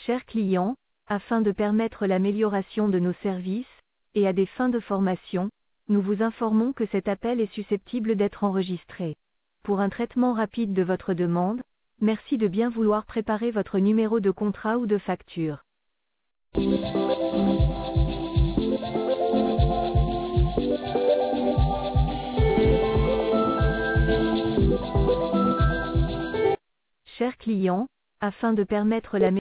Chers clients, afin de permettre l'amélioration de nos services, et à des fins de formation, nous vous informons que cet appel est susceptible d'être enregistré. Pour un traitement rapide de votre demande, merci de bien vouloir préparer votre numéro de contrat ou de facture. Chers clients, afin de permettre l'amélioration